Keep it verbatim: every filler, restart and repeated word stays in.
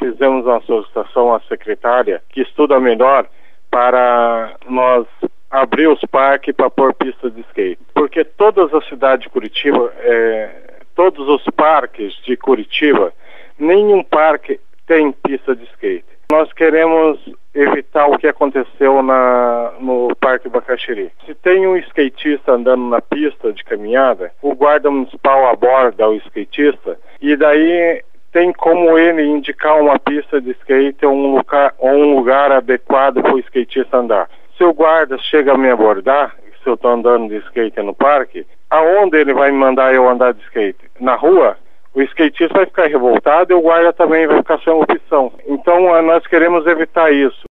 fizemos uma solicitação à secretária que estuda melhor para nós abrir os parques para pôr pista de skate. Porque todas as cidades de Curitiba, é, todos os parques de Curitiba, nenhum parque tem pista de skate. Nós queremos evitar o que aconteceu na, no Parque Bacaxiri. Se tem um skatista andando na pista de caminhada, o guarda municipal aborda o skatista e daí tem como ele indicar uma pista de skate ou um lugar, ou um lugar adequado para o skatista andar. Se o guarda chega a me abordar, se eu estou andando de skate no parque, aonde ele vai me mandar eu andar de skate? Na rua? O skatista vai ficar revoltado e o guarda também vai ficar sem opção. Então nós queremos evitar isso.